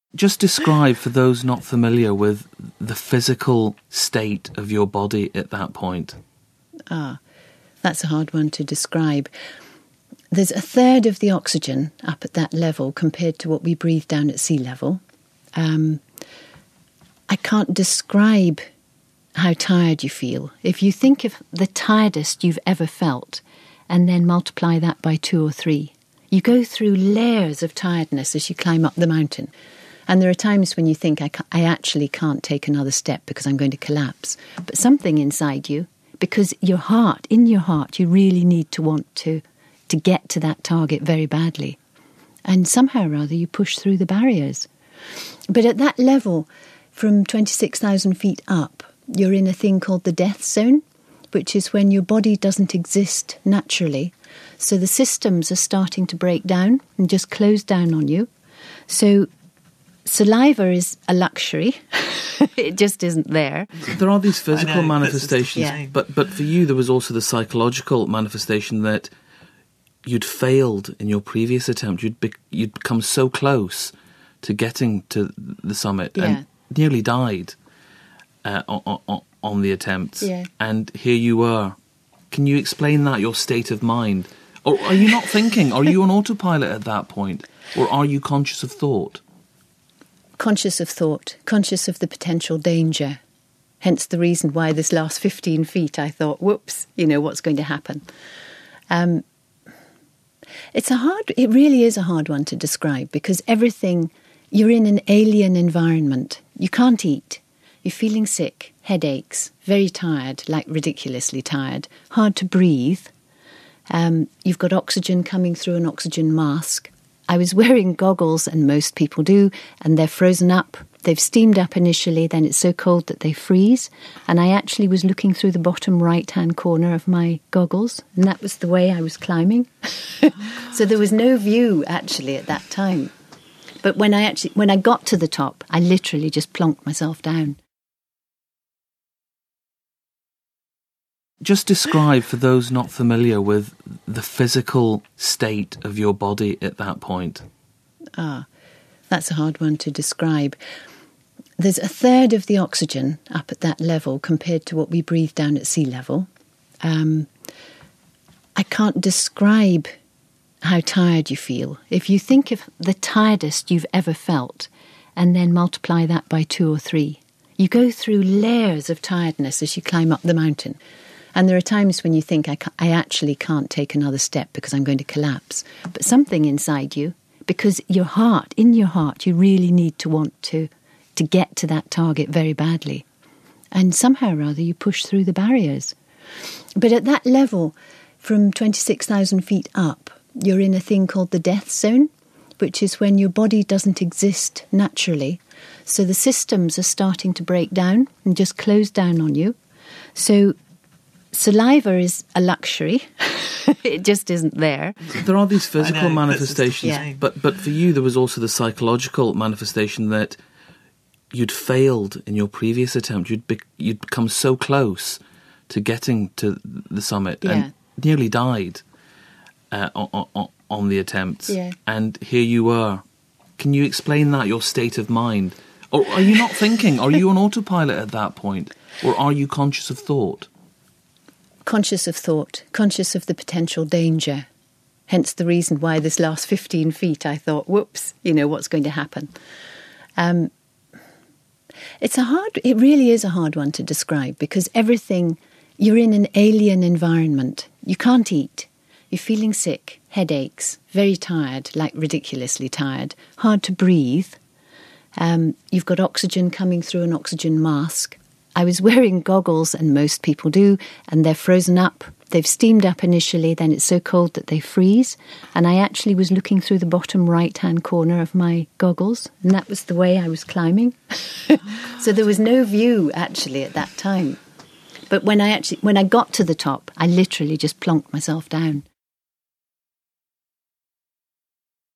Just describe, for those not familiar with the physical state of your body at that point. That's a hard one to describe. There's a third of the oxygen up at that level compared to what we breathe down at sea level. I can't describe how tired you feel. If you think of the tiredest you've ever felt and then multiply that by 2 or 3, you go through layers of tiredness as you climb up the mountain. And there are times when you think, I actually can't take another step because I'm going to collapse. But something inside you, because in your heart, you really need to want to get to that target very badly. And somehow or other, you push through the barriers. But at that level, from 26,000 feet up, you're in a thing called the death zone, which is when your body doesn't exist naturally. So the systems are starting to break down and just close down on you. So saliva is a luxury. It just isn't there. There are these physical manifestations, but for you there was also the psychological manifestation that you'd failed in your previous attempt. You'd become so close to getting to the summit and nearly died on the attempt. Yeah. And here you were. Can you explain that, your state of mind? Or are you not thinking? Are you on autopilot at that point? Or are you conscious of thought? Conscious of thought, conscious of the potential danger. Hence the reason why this last 15 feet I thought, whoops, what's going to happen? It really is a hard one to describe because you're in an alien environment. You can't eat. You're feeling sick, headaches, very tired, like ridiculously tired, hard to breathe. You've got oxygen coming through an oxygen mask. I was wearing goggles, and most people do, and they're frozen up. They've steamed up initially, then it's so cold that they freeze. And I actually was looking through the bottom right-hand corner of my goggles, and that was the way I was climbing. So there was no view, actually, at that time. But when I got to the top, I literally just plonked myself down. Just describe, for those not familiar with the physical state of your body at that point. That's a hard one to describe. There's a third of the oxygen up at that level compared to what we breathe down at sea level. I can't describe how tired you feel. If you think of the tiredest you've ever felt and then multiply that by 2 or 3, you go through layers of tiredness as you climb up the mountain. And there are times when you think, I actually can't take another step because I'm going to collapse. But something inside you, because in your heart, you really need to want to get to that target very badly. And somehow or other, you push through the barriers. But at that level, from 26,000 feet up, you're in a thing called the death zone, which is when your body doesn't exist naturally. So the systems are starting to break down and just close down on you. So saliva is a luxury. It just isn't there. There are these physical manifestations, but for you there was also the psychological manifestation that you'd failed in your previous attempt. You'd become so close to getting to the summit and nearly died on the attempt. Yeah. And here you were. Can you explain that, your state of mind? Or are you not thinking? Are you on autopilot at that point? Or are you conscious of thought? Conscious of thought, conscious of the potential danger. Hence the reason why this last 15 feet I thought, whoops, what's going to happen? It really is a hard one to describe because you're in an alien environment. You can't eat. You're feeling sick, headaches, very tired, like ridiculously tired, hard to breathe. You've got oxygen coming through an oxygen mask. I was wearing goggles, and most people do, and they're frozen up. They've steamed up initially, then it's so cold that they freeze. And I actually was looking through the bottom right-hand corner of my goggles, and that was the way I was climbing. So there was no view, actually, at that time. But when I got to the top, I literally just plonked myself down.